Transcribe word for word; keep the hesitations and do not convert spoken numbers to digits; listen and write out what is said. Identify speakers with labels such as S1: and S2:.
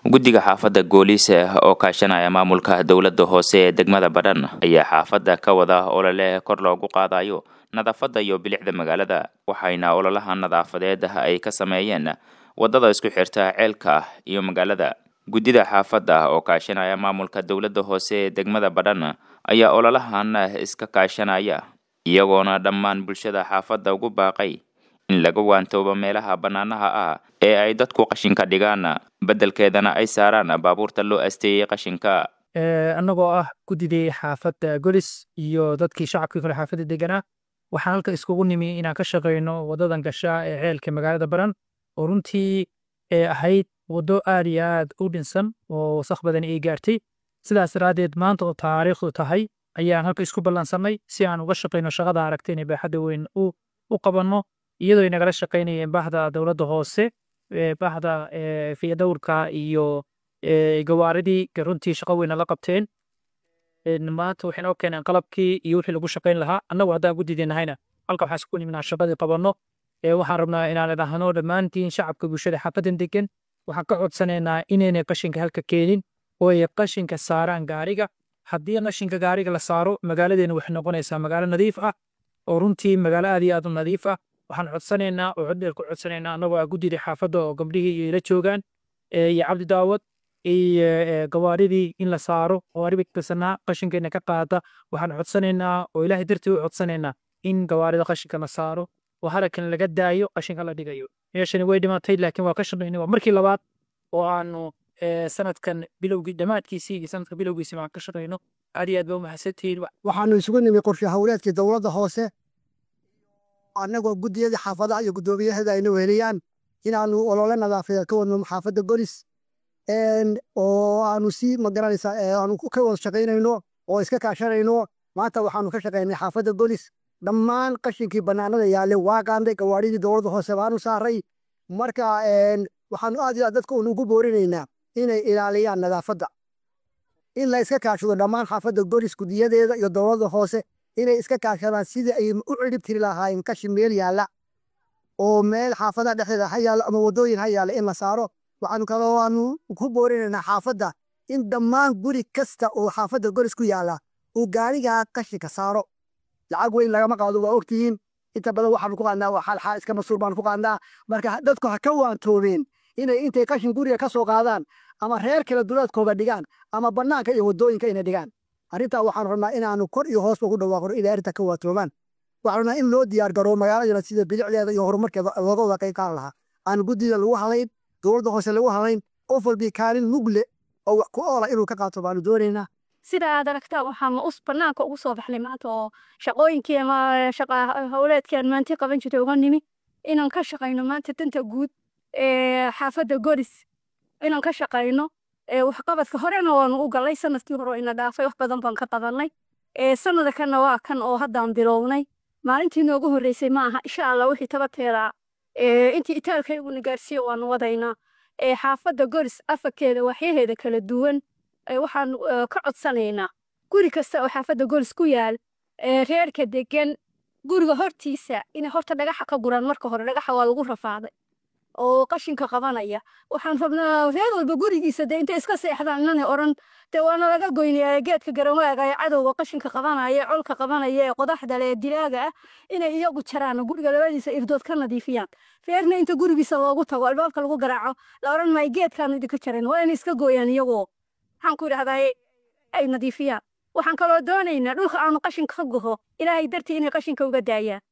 S1: guddiga xaafadda Goolise oo kaashanaya maamulka dawladda hoose ee degmada Badhan ayaa xaafadda ka wada olole kor loogu qaadayo nadaafadda iyo bilicda magaalada waxayna ololaha nadaafadeed ay ka sameeyeen wadada isku xirta ceelka iyo magaalada. guddida xaafadda oo kaashanaya maamulka dawladda hoose ee degmada Badhan ayaa ololahan iska kaashanaya iyagoona dhammaan bulshada xaafadda ugu baaqay in laga waantoobo meelaha banaanaha ah ee ay dadku qashinka dhigaan beddelkeedana ay saaraan baabuurta loo asteeyay qashinka.
S2: ee annagoo ah guddidii xaafadda Golis iyo dadkii shacabka kale xaafadda deganaa waxaan halka iskugu nimi inaan ka shaqeyno wadadan gasha ee ceelka magaalada Badhan oo runtii ee ahayd wado aad iyo aad u dhinsan oo wasakh badan ay gaartay. sidaas raadeed maanta oo taariikhdu tahay ayaan halka isku ballansanay si aan uga shaqeyno shaqada aragtayna baaxadda weyn u u qabanno iyadoo ay nagala shaqeynayeen bahda dawladda hoose ee bahda ee fiyadawrka iyo ee gawaaridii runtii shaqo weyn la qabteen. in maanta waxay noo keeneen qalabkii iyo wixii lagu shaqeyn lahaa annagu haddaan guddideennahayna halka waxaan isku niminaa shaqadii qabanno ee waxaan rabnaa inaan idhaahno dhammaantiin shacabka bulshada xaafaddan degan waxaan ka codsanaynaa inaynay qashinka halka keenin oo ay qashinka saaraan gaariga. haddii qashinka gaariga la saaro magaaladeena waxay noqonaysaa magaalo nadiif ah oo runtii magaalo aad iyo aad u nadiif ah. waxaan codsanaynaa oo cod dheer ku codsanaynaa annagoo ah guddidii xaafadda oo gabdhihii ila joogaan iyo cabdi daawad iyo gawaaridii in la saaro gawaari kasanaa qashinkeena ka qaada. waxaan codsanaynaa oo ilaahay dartii u codsanaynaa in gawaarida qashinka la saaro oo harakan laga daayo qashinka la dhigayo. meeshani way dhimatay laakiin waa ka shaqeynay waa markii labaad oo aanu sanadkan bilowgii dhamaadkiisii iyo sanadka bilowgiisii waan ka shaqeyno. aad iyo aad baa u mahadsantihiin.
S3: waxaanu isugu nimi qorshe hawleedkii dawladda hoose annagoo guddiyada xaafadaha iyo guddoomiyaheeda ayna weheliyaan inaanu olole nadaafadeed ka wadno xaafadda Golis oo aanu si magaranaysa aanu ka wada shaqeynayno oo iska kaashanayno. maanta waxaanu ka shaqeynay xaafadda Golis dhammaan qashinkii banaanada yaale waa qaanday gawaaridii dawladda hoose baanu saaray. marka waxaanu aad iyo aad dadka ugu boorinaynaa inay ilaaliyaan nadaafadda in la iska kaashado dhammaan xaafadda Golis guddiyadeeda iyo dawladda hoose inay iska kaashadaan sidii ay u cirib tiri lahaayeen qashin meel yaalla oo meel xaafadaha dhexdeeda ha yaalla ama wadooyin ha yaalla in la saaro. waxaanu kaloo aanu ku boorinaynaa xaafadda in dhammaan guri kasta oo xaafadda Golis ku yaalla uu gaariga qashinka saaro. lacag weyn lagama qaado waa ogtihiin inta badan waxaanu ku qaadnaa waa xal xal iska masuul baanu ku qaadnaa. marka dadku ha ka waantoobeen inay intay qashin guriga ka soo qaadaan ama reer kala duleedkooda dhigaan ama bannaanka iyo wadooyinka inay dhigaan. arrintaa waxaanu rabnaa inaanu kor iyo hoos ugu dhawaaqno inay arrinta ka waatoobaan. waxaanu rabnaa in loo diyaar garoo magaalada sida bilicdeeda iyo horumarkeeda looga wada qayb qaadan lahaa aan guddida lagu halayn dawladda hoose lagu halayn qof walbii kaalin mugle oo wax ku oola inuu ka qaato baanu doonaynaa.
S4: sida aad aragtaa waxaan us bannaanka ugu soo baxnay maanta oo shaqooyinkii ama shaqa hawleedkii aan maanta qaban jirtay uga nimi inaan ka shaqeyno maanta danta guud ee xaafadda Golis inaan ka shaqeyno ee waxqabadka horena waan u galay sanadkii hore ina dhaafay wax badan baan ka qabanay ee sanadka kana waa kan oo haddaan bilownay maalintii noogu horeysay ma aha insha Allah wixii tabateera ee intii itaalkay ugu gaarsiyo waan wadaynaa ee xaafadda Golis afakeeda waxyaheeda kala duwan waxaan ka codsanaynaa guri kasta oo xaafadda Golis ku yaal ee reerka degan guriga hortiisa in horta dhagaxa ka guran marka hore dhagaxa waa lagu rafaaday oo qashinka qabanaya. waxaan rabnaa reer walba gurigiisa de inta iska seexdaan inaan oran de waana laga goynayaa geedka garawaaga ee cadowga qashinka qabanaya colka qabanaya ee qodaxda leh dilaaga ah inay iyagu jaraan guriga labadiisa irdood ka nadiifiyaan. reerna inta gurigiisa loogu tago albaabka lagu garaaco la oran may geedkan idinka jareen waa in iska gooyaan iyagoo waxaan ku idhahdaa ay nadiifiyaan. waxaan kaloo doonaynaa dhulka aanu qashinka ka goho ilaahay dartii inay qashinka uga daayaan